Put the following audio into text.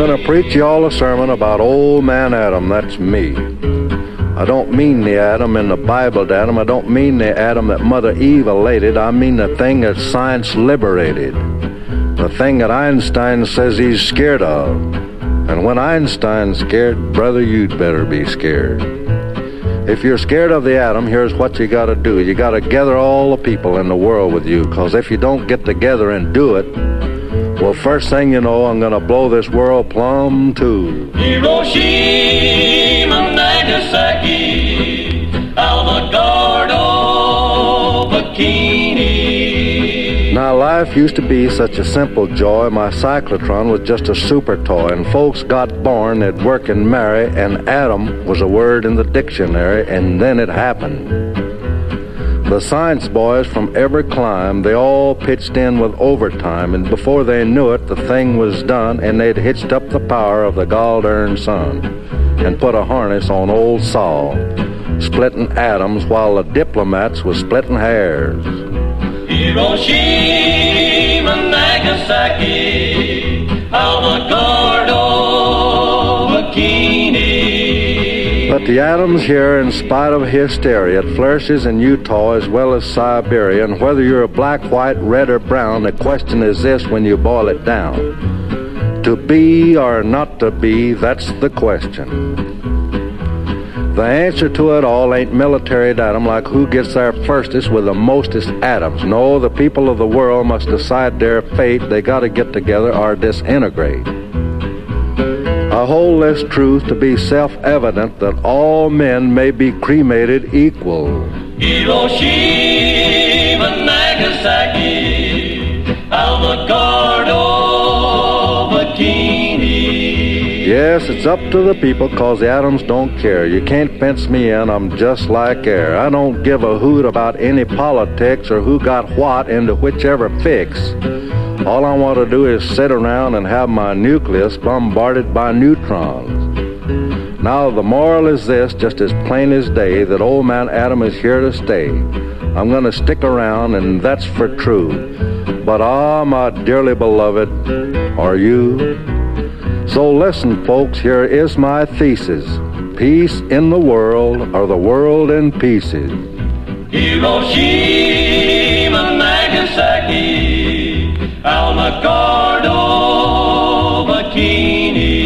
going to preach you all a sermon about old man Adam. That's me. I don't mean the Adam in the Bible, Adam. I don't mean the Adam that Mother Eve elated. I mean the thing that science liberated. The thing that Einstein says he's scared of. And when Einstein's scared, brother, you'd better be scared. If you're scared of the atom, here's what you got to do. You got to gather all the people in the world with you, because if you don't get together and do it, well, first thing you know, I'm going to blow this world plumb too. Hiroshima, Nagasaki, Alamogordo, Bikini. Now, life used to be such a simple joy. My cyclotron was just a super toy, and folks got born, they'd work and marry, and atom was a word in the dictionary, and then it happened. The science boys from every clime, they all pitched in with overtime, and before they knew it, the thing was done, and they'd hitched up the power of the gall-darn sun and put a harness on old Sol, splitting atoms while the diplomats was splitting hairs. Hiroshima, Nagasaki, Alamogordo, Bikini. But the atom's here in spite of hysteria. It flourishes in Utah as well as Siberia. And whether you're black, white, red, or brown, the question is this when you boil it down. To be or not to be, that's the question. The answer to it all ain't military datum, like who gets there firstest with the mostest atoms. No, the people of the world must decide their fate. They got to get together or disintegrate. I hold this truth to be self-evident that all men may be cremated equal. Hiroshima, Nagasaki, Alamogordo, Bikini. Yes, it's up to the people, 'cause the atoms don't care. You can't fence me in, I'm just like air. I don't give a hoot about any politics or who got what into whichever fix. All I want to do is sit around and have my nucleus bombarded by neutrons. Now, the moral is this, just as plain as day, that old man Adam is here to stay. I'm going to stick around, and that's for true. But my dearly beloved, are you? So listen, folks, here is my thesis. Peace in the world, or the world in pieces. Hiroshima, Nagasaki, Alamogordo, Bikini.